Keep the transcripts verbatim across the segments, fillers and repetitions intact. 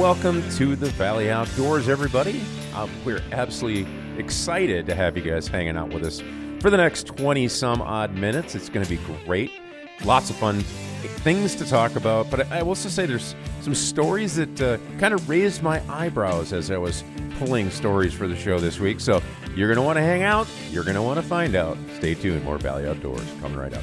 welcome to the Valley Outdoors, everybody. Uh, we're absolutely excited to have you guys hanging out with us for the next twenty some odd minutes. It's going to be great. Lots of fun things to talk about, but I will also say there's some stories that uh, kind of raised my eyebrows as I was pulling stories for the show this week. So you're going to want to hang out. You're going to want to find out. Stay tuned. More Valley Outdoors coming right up.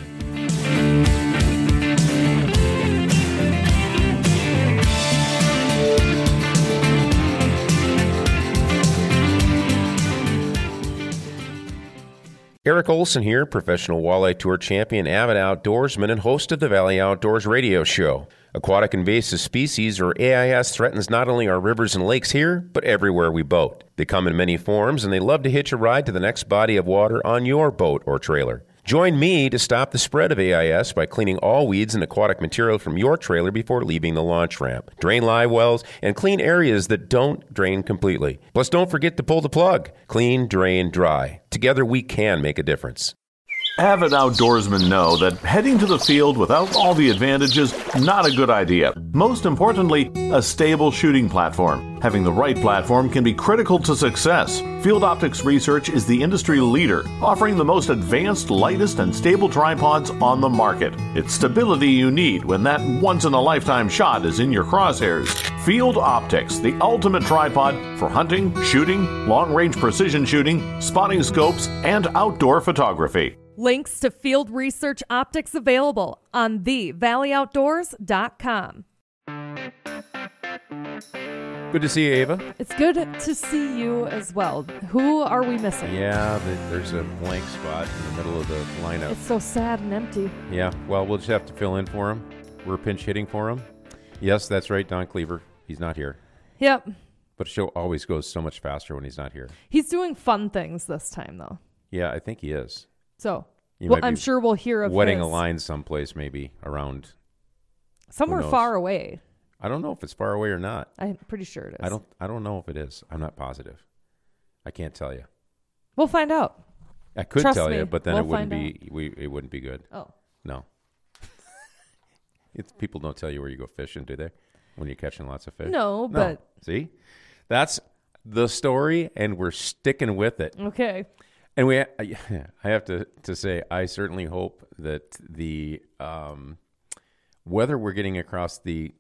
Eric Olson here, professional walleye tour champion, avid outdoorsman, and host of the Valley Outdoors radio show. Aquatic invasive species, or A I S, threatens not only our rivers and lakes here, but everywhere we boat. They come in many forms, and they love to hitch a ride to the next body of water on your boat or trailer. Join me to stop the spread of A I S by cleaning all weeds and aquatic material from your trailer before leaving the launch ramp. Drain live wells and clean areas that don't drain completely. Plus, don't forget to pull the plug. Clean, drain, dry. Together, we can make a difference. Avid outdoorsmen know that heading to the field without all the advantages, not a good idea. Most importantly, a stable shooting platform. Having the right platform can be critical to success. Field Optics Research is the industry leader, offering the most advanced, lightest, and stable tripods on the market. It's stability you need when that once-in-a-lifetime shot is in your crosshairs. Field Optics, the ultimate tripod for hunting, shooting, long-range precision shooting, spotting scopes, and outdoor photography. Links to Field Research Optics available on the valley outdoors dot com. Good to see you, Ava. It's good to see you as well. Who are we missing? Yeah, the, there's a blank spot in the middle of the lineup. It's so sad and empty. Yeah, well, we'll just have to fill in for him. We're pinch hitting for him. Yes, that's right, Don Cleaver. He's not here. Yep. But the show always goes so much faster when he's not here. He's doing fun things this time, though. Yeah, I think he is. So, well, I'm sure we'll hear of wetting his. a line someplace, maybe around somewhere far away. I don't know if it's far away or not. I'm pretty sure it is. I don't. I don't know if it is. I'm not positive. I can't tell you. We'll find out. I could Trust tell me, you, but then we'll it wouldn't find be. We it wouldn't be good. Oh no. It's people don't tell you where you go fishing, do they? When you're catching lots of fish. No, but see, that's the story, and we're sticking with it. Okay. And we, I have to, to say, I certainly hope that the um, weather we're getting across the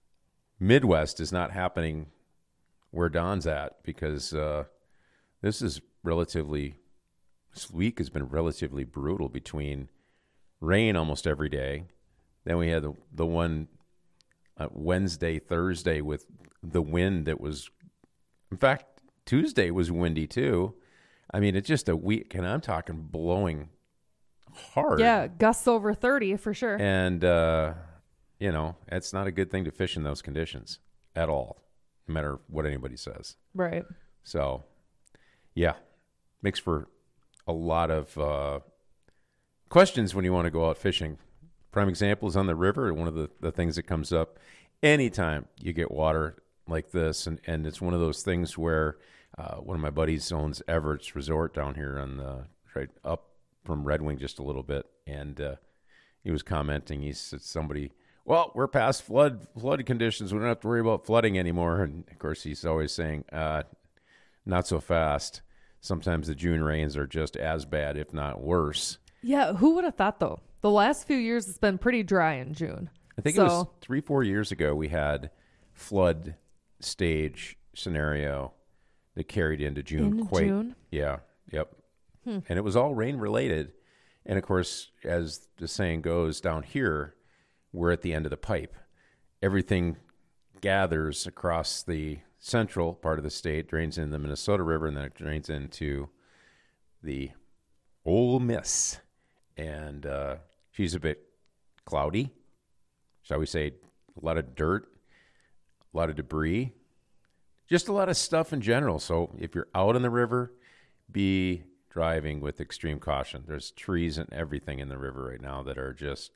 Midwest is not happening where Don's at, because uh, this is relatively, this week has been relatively brutal between rain almost every day. Then we had the, the one uh, Wednesday, Thursday with the wind that was, in fact, Tuesday was windy too. I mean, it's just a week, and I'm talking blowing hard. Yeah, gusts over thirty for sure. And, uh, you know, it's not a good thing to fish in those conditions at all, no matter what anybody says. Right. So, yeah, makes for a lot of uh, questions when you want to go out fishing. Prime example is on the river. One of the, the things that comes up anytime you get water like this, and, and it's one of those things where Uh, one of my buddies owns Everett's Resort down here on the right up from Red Wing just a little bit, and uh, he was commenting. He said, "Somebody, well, we're past flood flood conditions. We don't have to worry about flooding anymore." And of course, he's always saying, uh, "Not so fast. Sometimes the June rains are just as bad, if not worse." Yeah, who would have thought though? The last few years, it's been pretty dry in June. I think so. it was three, four years ago we had flood stage scenario that carried into June. In quite, June? Yeah, yep. Hmm. And it was all rain related. And of course, as the saying goes, down here, we're at the end of the pipe. Everything gathers across the central part of the state, drains into the Minnesota River, and then it drains into the Ole Miss. And uh, she's a bit cloudy, shall we say, a lot of dirt, a lot of debris. Just a lot of stuff in general. So if you're out on the river, be driving with extreme caution. There's trees and everything in the river right now that are just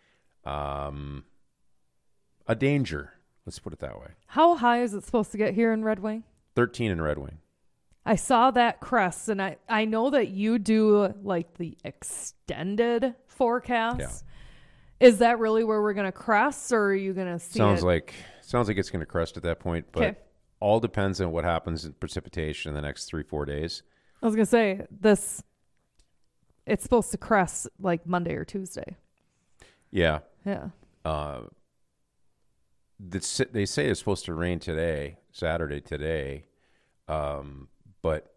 um, a danger. Let's put it that way. How high is it supposed to get here in Red Wing? thirteen in Red Wing. I saw that crest, and I, I know that you do like the extended forecast. Yeah. Is that really where we're going to crest, or are you going to see Sounds it? like sounds like it's going to crest at that point, but Okay. all depends on what happens in precipitation in the next three, four days. I was gonna say this. It's supposed to crest like Monday or Tuesday. Yeah. Yeah. Uh, the, they say it's supposed to rain today, Saturday today, um, but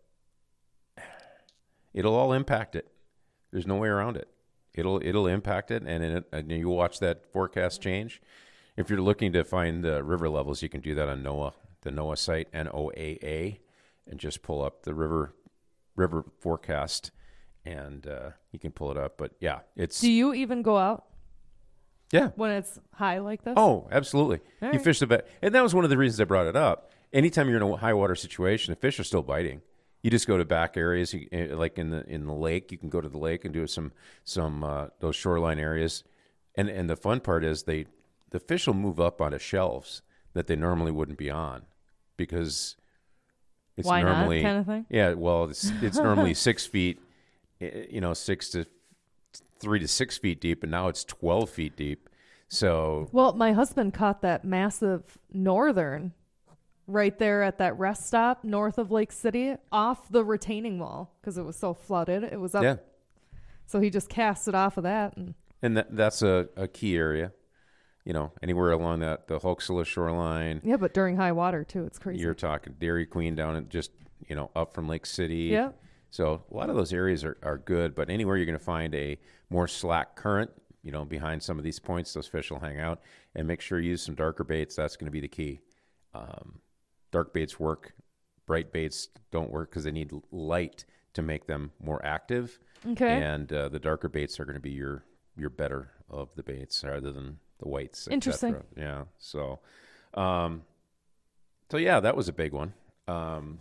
it'll all impact it. There's no way around it. It'll it'll impact it, and, it, and you watch that forecast change. If you're looking to find the river levels, you can do that on NOAA, the NOAA site, N O A A, and just pull up the river river forecast, and uh, you can pull it up. But yeah, it's Do you even go out yeah. when it's high like this? Oh, absolutely. All You right. fish the bet, and that was one of the reasons I brought it up. Anytime you're in a high water situation, the fish are still biting. You just go to back areas, you, eh, like in the in the lake. You can go to the lake and do some some uh, those shoreline areas, and and the fun part is they the fish will move up onto shelves that they normally wouldn't be on, because it's Why not, normally kind of thing? Yeah, well, it's it's normally six feet, eh, you know, six to three to six feet deep, and now it's twelve feet deep. So Well, my husband caught that massive northern right there at that rest stop north of Lake City off the retaining wall because it was so flooded. It was up. yeah. So he just cast it off of that. And And that, that's a, a key area, you know, anywhere along that, the Hoaxilla shoreline. yeah, but during high water too, it's crazy. You're talking Dairy Queen down and just, you know, up from Lake City. Yeah. So a lot of those areas are, are good, but anywhere you're going to find a more slack current, you know, behind some of these points, those fish will hang out. And make sure you use some darker baits. That's going to be the key. Um, dark baits work. Bright baits don't work because they need light to make them more active. Okay. And uh, the darker baits are going to be your your better of the baits rather than the whites. et Interesting. cetera. Yeah. So, um, so yeah, that was a big one. Um,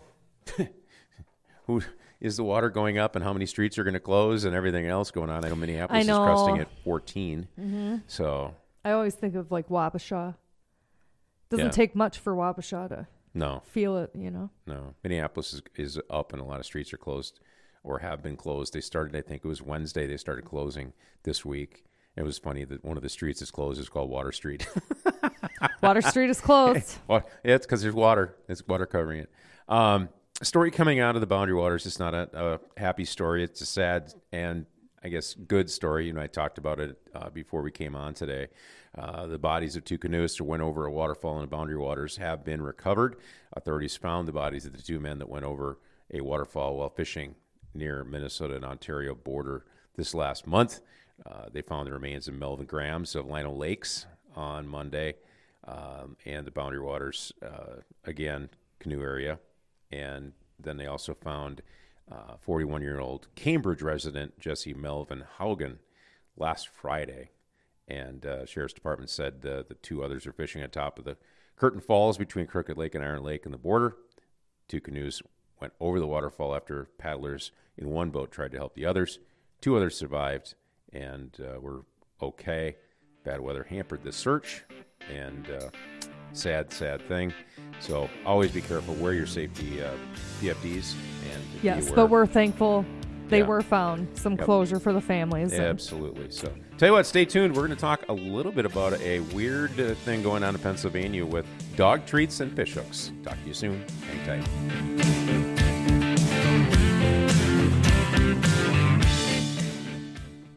who is the water going up, and how many streets are going to close, and everything else going on? I know Minneapolis I know. is cresting at fourteen. Mm-hmm. So I always think of like Wabasha. Doesn't Yeah. take much for Wabasha to no, feel it, you know. no, Minneapolis is, is up, and a lot of streets are closed or have been closed. They started, I think it was Wednesday. They started closing this week. It was funny that one of the streets that's closed is called Water Street. Water Street is closed. Well, yeah, it's because there's water. It's water covering it. Um, story coming out of the Boundary Waters is not a, a happy story. It's a sad and, I guess, good story. You know, I talked about it uh, before we came on today. Uh, the bodies of two canoeists who went over a waterfall in the Boundary Waters have been recovered. Authorities found the bodies of the two men that went over a waterfall while fishing near Minnesota and Ontario border this last month. Uh, they found the remains of Melvin Grams of Lino Lakes on Monday, um, and the Boundary Waters, uh, again, canoe area. And then they also found uh, forty-one-year-old Cambridge resident Jesse Melvin Haugen last Friday. And uh, Sheriff's Department said uh, the two others are fishing on top of the Curtain Falls between Crooked Lake and Iron Lake and the border. Two canoes went over the waterfall after paddlers in one boat tried to help the others. Two others survived and uh, were okay. Bad weather hampered the search, and uh, sad, sad thing. So always be careful. Wear your safety uh, P F Ds. And be Yes, aware. but we're thankful they Yeah. were found. Some Yep. closure for the families. and- Absolutely. So, tell you what, stay tuned. We're going to talk a little bit about a weird uh, thing going on in Pennsylvania with dog treats and fish hooks. Talk to you soon. Hang tight.